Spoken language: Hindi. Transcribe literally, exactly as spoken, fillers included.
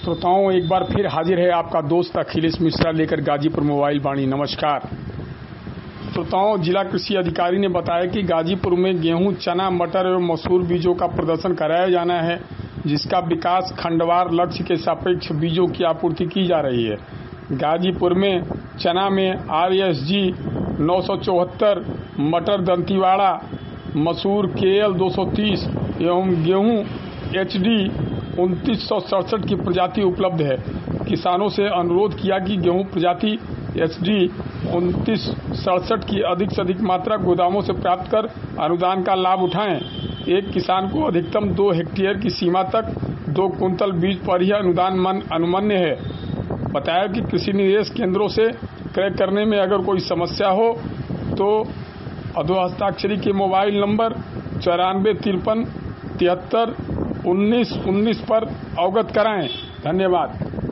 श्रोताओं, एक बार फिर हाजिर है आपका दोस्त अखिलेश मिश्रा लेकर गाजीपुर मोबाइल वाणी। नमस्कार श्रोताओं, जिला कृषि अधिकारी ने बताया कि गाजीपुर में गेहूं, चना, मटर एवं मसूर बीजों का प्रदर्शन कराया जाना है, जिसका विकास खंडवार लक्ष्य के सापेक्ष बीजों की आपूर्ति की जा रही है। गाजीपुर में चना में आर एस जी नौ सौ चौहत्तर, मटर दंतीवाड़ा, मसूर के एल दो सौ तीस एवं गेहूं एच डी उनतीस सौ सड़सठ की प्रजाति उपलब्ध है। किसानों से अनुरोध किया कि गेहूं प्रजाति एच डी उनतीस सड़सठ की अधिक से अधिक मात्रा गोदामों से प्राप्त कर अनुदान का लाभ उठाएं। एक किसान को अधिकतम दो हेक्टेयर की सीमा तक दो कुंतल बीज पर ही अनुदान अनुमन्य है। बताया कि कृषि निवेश केंद्रों से क्रय करने में अगर कोई समस्या हो तो अधो हस्ताक्षरी के मोबाइल नंबर चौरानवे तिरपन तिहत्तर उन्नीस उन्नीस पर अवगत कराएं। धन्यवाद।